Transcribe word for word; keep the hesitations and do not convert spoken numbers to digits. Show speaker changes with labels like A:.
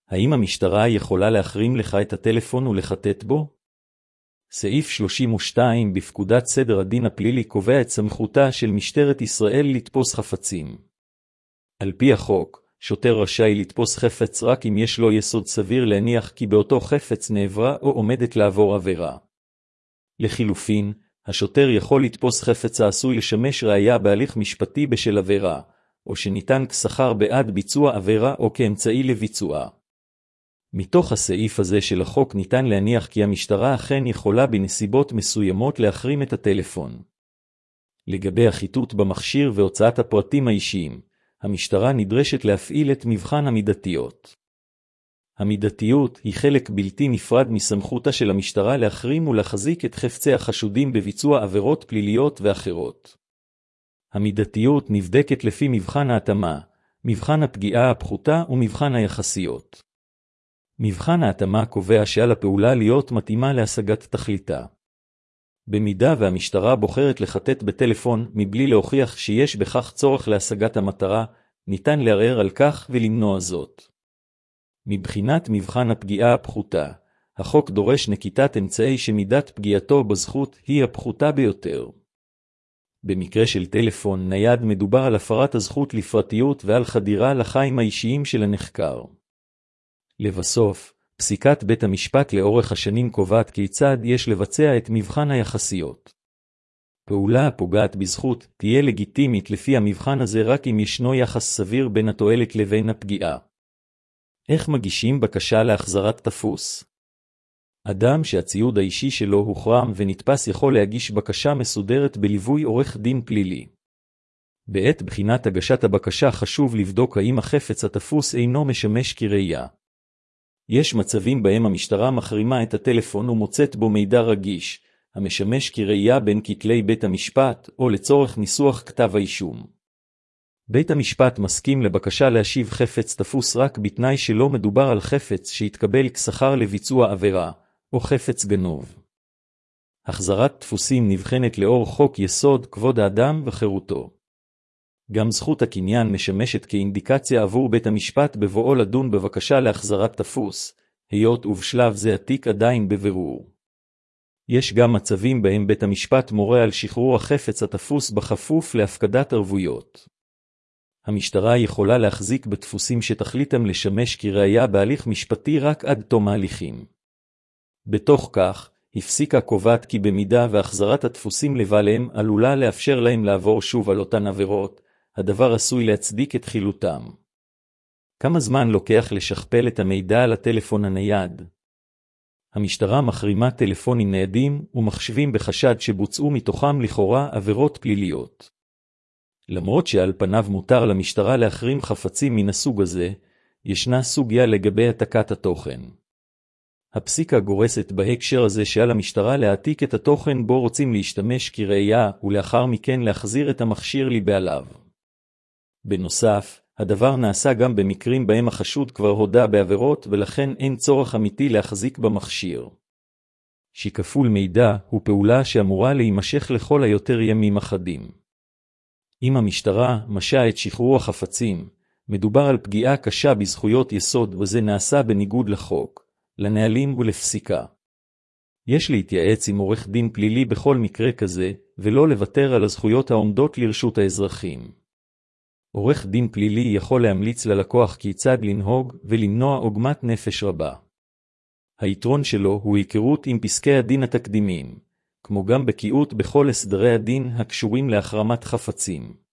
A: האם המשטרה יכולה להחרים לך את הטלפון ולחטט בו? סעיף שלושים ושתיים בפקודת סדר הדין הפלילי קובע את סמכותה של משטרת ישראל לתפוס חפצים. על פי החוק, שוטר רשאי לתפוס חפץ רק אם יש לו יסוד סביר להניח כי באותו חפץ נעברה או עומדת לעבור עבירה. לחילופין, השוטר יכול לתפוס חפץ העשוי לשמש ראיה בהליך משפטי בשל עבירה, או שניתן כשכר בעד ביצוע עבירה או כאמצעי לביצועה. מתוך הסעיף הזה של החוק ניתן להניח כי המשטרה אכן יכולה בנסיבות מסוימות להחרים את הטלפון. לגבי החיטוט במכשיר והוצאת הפרטים האישיים, המשטרה נדרשת להפעיל את מבחן המידתיות. המידתיות היא חלק בלתי נפרד מסמכותה של המשטרה להחרים ולהחזיק את חפצי החשודים בביצוע עבירות פליליות ואחרות. המידתיות נבדקת לפי מבחן ההתאמה, מבחן הפגיעה הפחותה ומבחן היחסיות. מבחן ההתאמה קובע שעל הפעולה להיות מתאימה להשגת תכליתה. במידה והמשטרה בוחרת לחטט בטלפון מבלי להוכיח שיש בכך צורך להשגת המטרה, ניתן לערער על כך ולמנוע זאת. מבחינת מבחן הפגיעה הפחותה, החוק דורש נקיטת אמצעי שמידת פגיעתו בזכות היא הפחותה ביותר. במקרה של טלפון נייד מדובר על הפרת הזכות לפרטיות ועל חדירה לחיים האישיים של הנחקר. לבסוף, פסיקת בית המשפט לאורך השנים קובעת כיצד יש לבצע את מבחן היחסיות. פעולה הפוגעת בזכות תהיה לגיטימית לפי המבחן הזה רק אם ישנו יחס סביר בין התועלת לבין הפגיעה. איך מגישים בקשה להחזרת תפוס? אדם שהציוד האישי שלו הוחרם ונתפס יכול להגיש בקשה מסודרת בליווי עורך דין פלילי. בעת בחינת הגשת הבקשה חשוב לבדוק האם החפץ התפוס אינו משמש כראיה. יש מצבים בהם המשטרה מחרימה את הטלפון ומוצאת בו מידע רגיש, המשמש כראיה בין כתלי בית המשפט או לצורך ניסוח כתב האישום. בית המשפט מסכים לבקשה להשיב חפץ תפוס רק בתנאי שלא מדובר על חפץ שהתקבל כשכר לביצוע עבירה, או חפץ גנוב. החזרת תפוסים נבחנת לאור חוק יסוד כבוד האדם וחירותו. גם זכות הקניין משמשת כאינדיקציה עבור בית המשפט בבואו לדון בבקשה להחזרת תפוס, היות ובשלב זה התיק עדיין בבירור. יש גם מצבים בהם בית המשפט מורה על שחרור החפץ התפוס בכפוף להפקדת ערבויות. המשטרה יכולה להחזיק בתפוסים שתכליתם לשמש כראיה בהליך משפטי רק עד תום ההליכים. בתוך כך, הפסיקה קובעת כי במידה והחזרת התפוסים לבעליהם עלולה לאפשר להם לעבור שוב על אותן עבירות, הדבר עשוי להצדיק את חילותם. כמה זמן לוקח לשכפל את המידע על הטלפון הנייד? המשטרה מחרימה טלפונים ניידים ומחשבים בחשד שבוצעו מתוכם לכאורה עבירות פליליות. למרות שעל פניו מותר למשטרה להחרים חפצים מן הסוג הזה, ישנה סוגיה לגבי העתקת התוכן. הפסיקה גורסת בהקשר הזה שעל המשטרה להעתיק את התוכן בו רוצים להשתמש כראיה ולאחר מכן להחזיר את המכשיר לבעליו. בנוסף, הדבר נעשה גם במקרים בהם החשוד כבר הודה בעבירות ולכן אין צורך אמיתי להחזיק במכשיר. שיקפול מידע הוא פעולה שאמורה להימשך לכל היותר ימים אחדים. אם המשטרה משה את שחרור החפצים, מדובר על פגיעה קשה בזכויות יסוד וזה נעשה בניגוד לחוק, לנהלים ולפסיקה. יש להתייעץ עם עורך דין פלילי בכל מקרה כזה, ולא לוותר על הזכויות העומדות לרשות האזרחים. עורך דין פלילי יכול להמליץ ללקוח כיצד לנהוג ולמנוע עוגמת נפש רבה. היתרון שלו הוא היכרות עם פסקי הדין התקדימים, כמו גם בקיאות בכל הסדרי הדין הקשורים להחרמת חפצים.